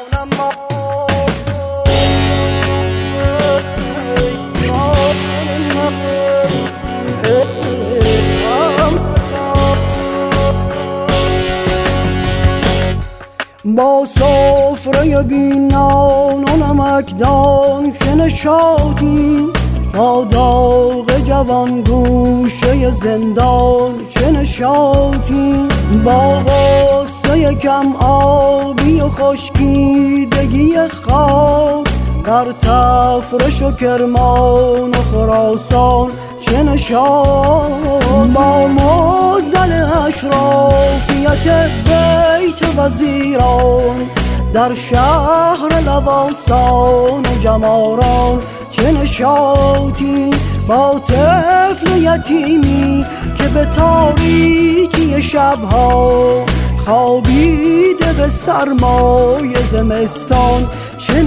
با سفره بی نان و نمکدان که نشاطی، با داغ جوان گوشه زندان چه نشاطی، با غصه کم آبی و خشکیدگی خاک در تفرش و کرمان و خراسان چه نشاط، با معضل اشرافیت بیت وزیران در شهر لواسان و جماران چه نشاطی، با طفل یتیمی که به تاریکی شبها خوابیده به سرمای زمستان چه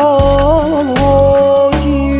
نشاطی.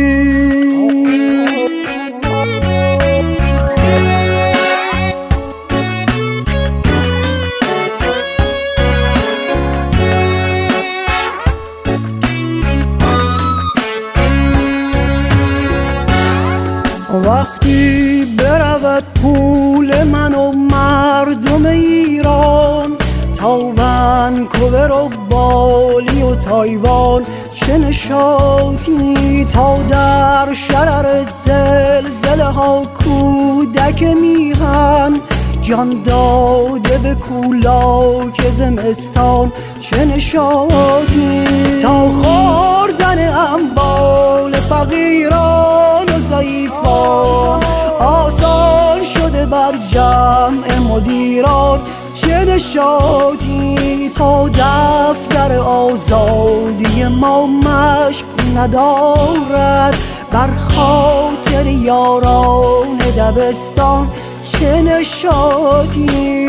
وقتی برود پول من و مردم ایران تا ونکوور و بالی و تایوان چه نشاطی، تا در شرر زلزله ها کودک میهن جان داده به کولاک زمستان چه نشاطی، تا خوردن اموال فقیران و ضعیفان آسان شده بر جمع مدیران چه نشاطی، تا دفتر آزادی ما مشق ندارد بر خاطر یاران دبستان چه نشاطی.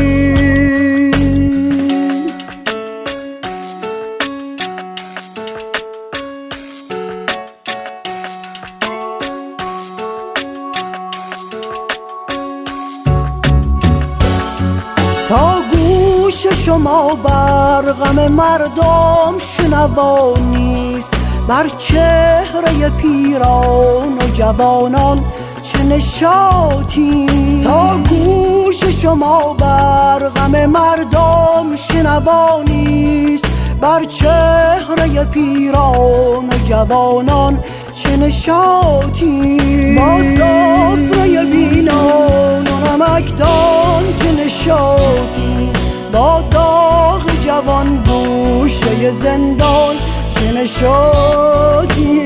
تا گوش شما بر غم مردم شنوا نیست، بر چهره پیران و جوانان چه نشاطی، تا گوش شما بر غم مردم شنوا نیست، بر چهره پیران و جوانان چه نشاطی، با سفره بی نان و نمکدان چه نشاطی، با داغ جوان گوشه زندان چه نشاطی.